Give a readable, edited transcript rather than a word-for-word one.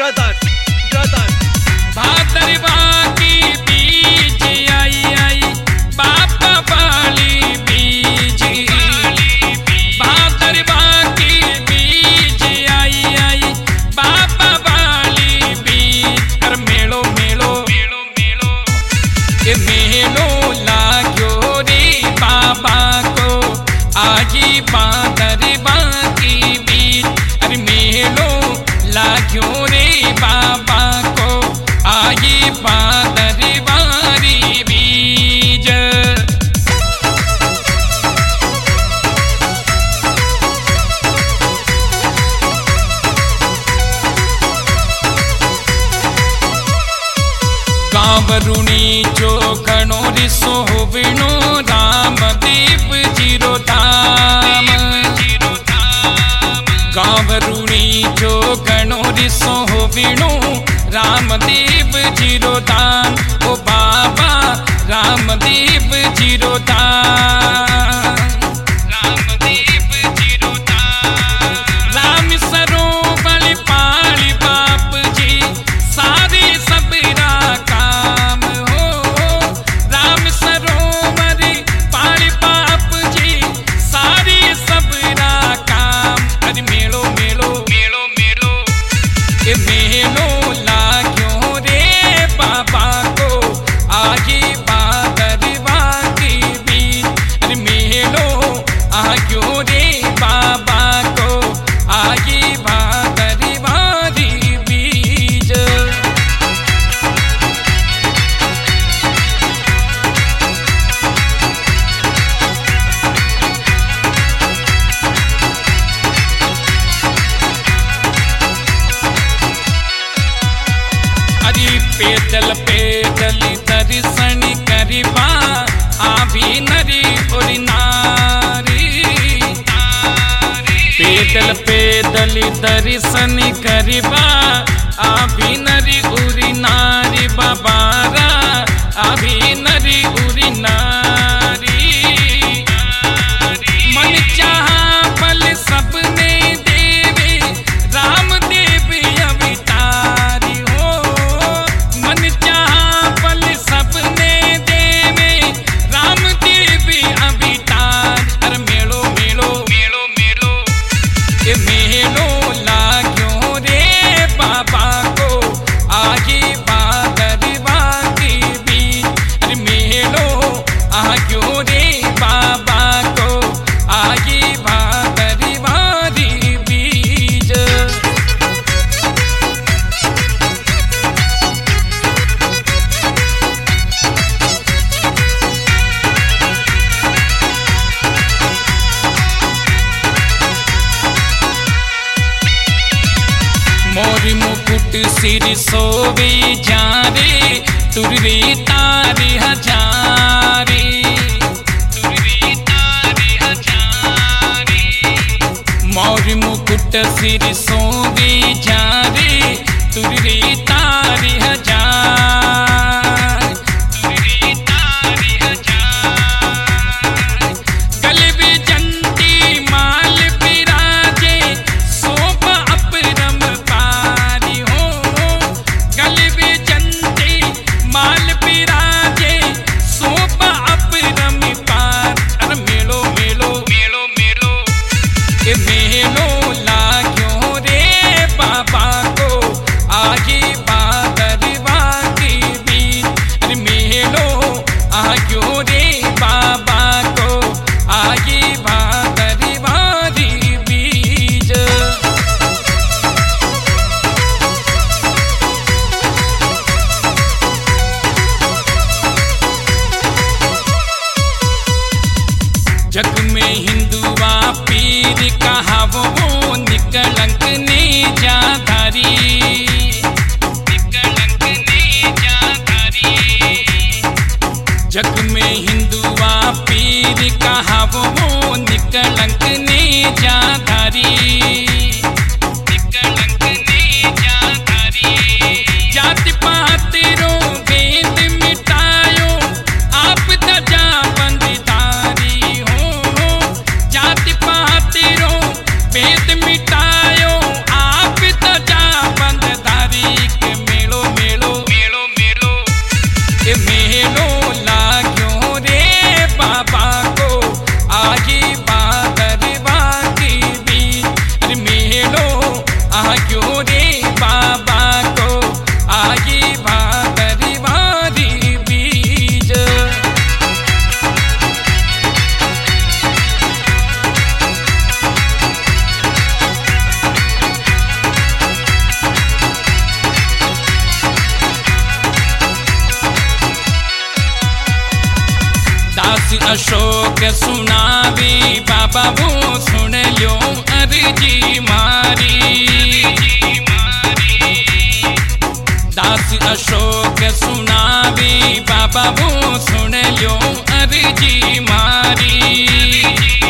Brother भादरवा की बीज आई आई बाबा वाली बीज, भादरवा की बीज आई आई बाबा वाली बीज। कर मेलो मेलो मेलो मेलो ये मेलो लाग्यो रे बाबा को आजी भादरवा की बीज। अरे मेलो लाग्यो रे बाबा को आजी भादरवारी बीज। गावरुणी जो घणो रिसो विणो रामदेव जीरो धाम, गावरुणी जो घणो रिसो विणो रामदेव जीरो धाम। ओ बाबा रामदेव जीरो धाम, रामदेव जीरो धाम। राम सरोवर पाली बाप जी सारे सबरा काम हो, राम सरोवर पाली बाप जी सारे सबरा काम। अरे मेलो मेलो मेलो मेलो ये मेलो लाग्यो रे बाबा को आगे भादरवा की बीज। अरे मेलो आग्यो रे बाबा को आगे भादरवारी बीज। अरे पैदल पैदल दर्शन करवा आभी नरी और नारी, पैदल पैदल दर्शन करवा आभी नरी उरी नारी। बाबारा आभी नरी उरी नारी। मन चाहा फल सबने देवे रामदेव अवतारी हो, मन चाहा फल सबने देवे रामदेव अवतार। अरे मेलो मेलो मेलो मेलो ये मेलो लाग्यो रे बाबा को आगे भादरवा की बीज। अरे मेलो आग्यो रे बाबा को आगे भादरवारी बीज। मोर मुकुट सिर सोवे जारे तुरवे तारे हजारे, तुरवे तारे हजारे। मोर मुकुट सिर सोवे जारे तुरवे तारे हजार, तुरवे तारे हजार। गले में जंती माल बिराजे शोभा अपरम पारी हो, गले में जंती माल बिराजे शोभा अपरम पार। अरे मेलो मेलो मेलो मेलो ये मेलो लाग्यो रे बाबा को अशोक सुनावी बाबा वो सुन लो अर्जी मारी। दास अशोक सुनावी बाबा वो सुन लो अर्जी मारी।